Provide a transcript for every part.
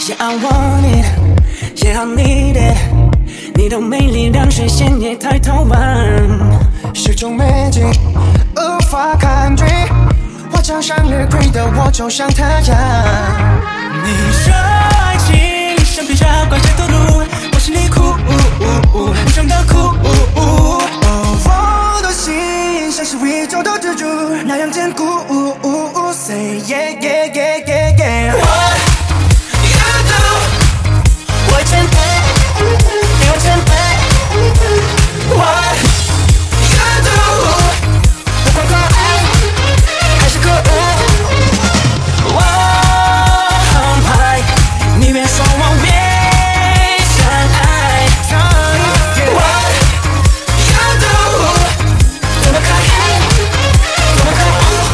Yeah, I want it, yeah, I need it。你的美丽让视线也太偷慢， 是种美景，无法抗拒。我将向日葵的我就像太阳。 你说爱情像披萨怪谁投入，我心里哭，无声的哭。 我的心像是宇宙的支柱，那样坚固。Say yeah yeah yeah yeah yeah。 What you do？ 我1000倍，给我1000倍。What you do？ 不管可爱还是可恶，我很怕你别说我别相爱。What you do？ 多么可爱，多么可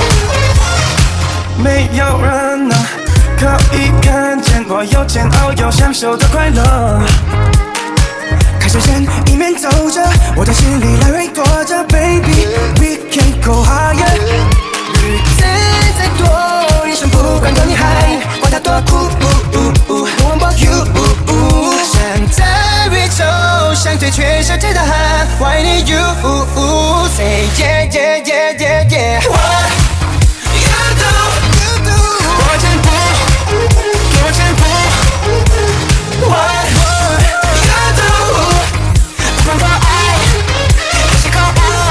恶。 没有人能可以看见我有煎熬又享受的快乐。开始前一面走着，我的心里来回躲着 ，Baby we can go higher。日子再多，一生不管多厉害，管它多苦，No one but you。站在宇宙相对全世界的喊，我爱你 you。Say yeah yeah yeah yeah yeah。 What you do？ 我1000倍，给我1000倍。What you do？ 不管可爱还是可恶，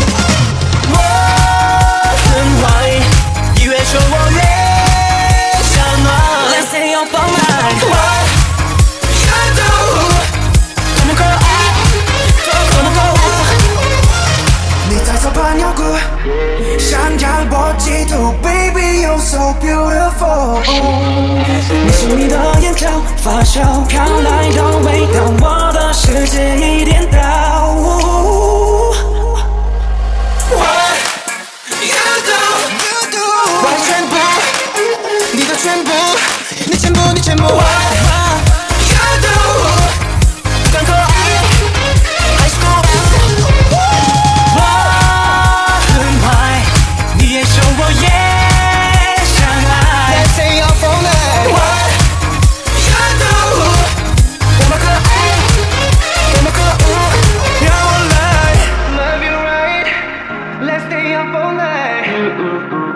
我很坏，你越说我越想暖。Let's say you're for mine。What you do？ 多么可爱，多么可恶。 你在这把鸟鼓，想让我嫉妒 ，Baby you're so beautiful。 你是你的眼角发酵飘来的味道，我的世界一颠倒。What you do？ 我的全部，你的全部，你全部，你全部。 What you do？ 不管可爱还是可恶，我很坏，你也说我也相爱。 Let's say you're for mine。 What you do？ 多么可爱，多么可恶。 让我来 Love you right。Let's stay up all night。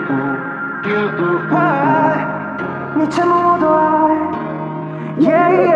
你全部我都爱。Yeah yeah。